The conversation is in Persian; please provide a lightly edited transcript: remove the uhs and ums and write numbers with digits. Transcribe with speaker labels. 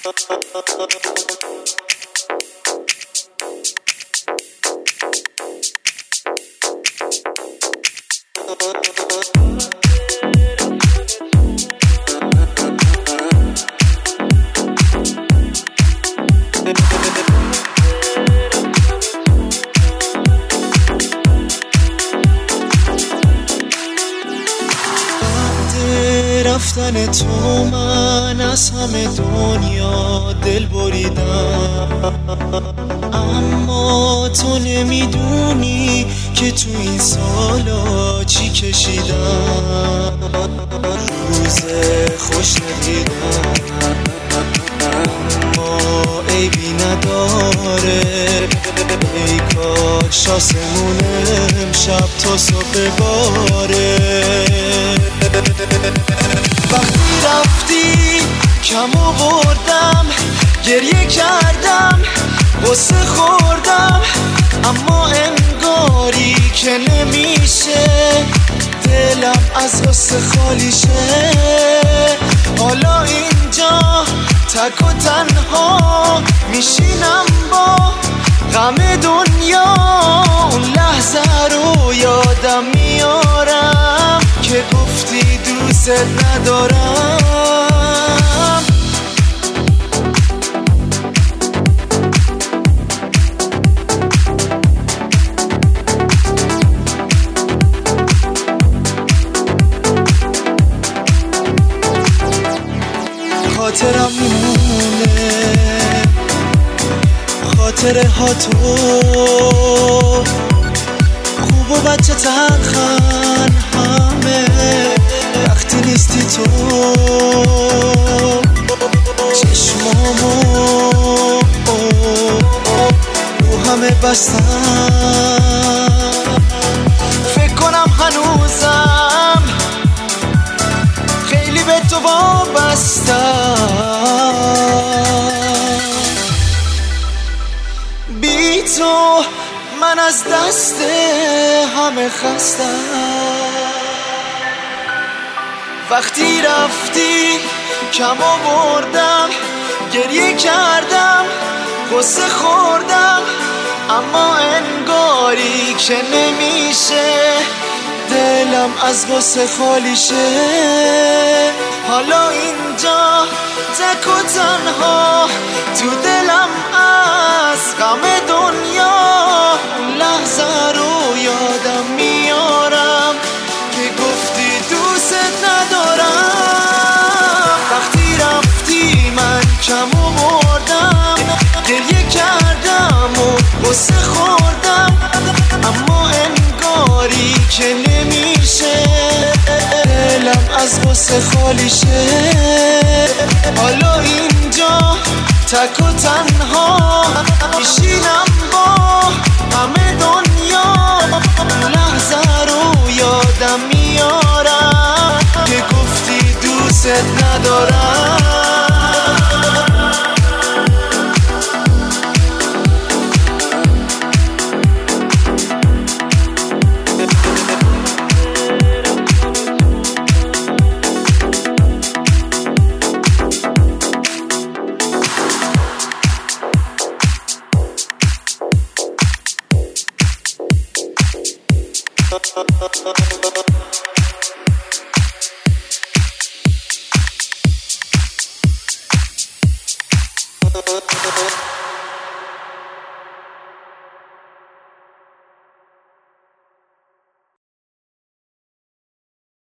Speaker 1: رفتن تو من از همه دنیا دل بریدم، اما تو نمیدونی که تو این سالا چی کشیدم. روز خوش ندیدم اما عیبی نداره، ای کاش آسمون امشب تا صبح باره. وقتی رفتی کم آوردم، گریه کردم، غصه خوردم، اما انگاری که نمیشه دلم از غصه خالی شه. حالا اینجا تک و تنها میشینم با غم دنیا، اون لحظه رو یادم میارم که گفتی دوست ندارم. خاطرم میمونه، خاطره ها تو خوب و بچه تلخن همه، وقتی نیستی تو چشمامو رو همه بستم. فکر کنم هنوزم خیلی به تو وابستم. بی تو من از دست همه خستم. وقتی رفتی کم آوردم، گریه کردم، غصه خوردم، اما انگاری که نمیشه دلم از غصه خالی شه. حالا اینجا تک و تنها تو دلم از غم دنیا، اون لحظه رو یادم میارم که گفتی دوست ندارم. وقتی رفتی من کم آوردم، گریه کردم و غصه خوردم، اما انگاری که نمیشه دلم از غصه خالی شه. حالا اینجا تک و تنها میشینم با همه دنیا، لحظه رو یادم میارم که گفتی دوست ندارم.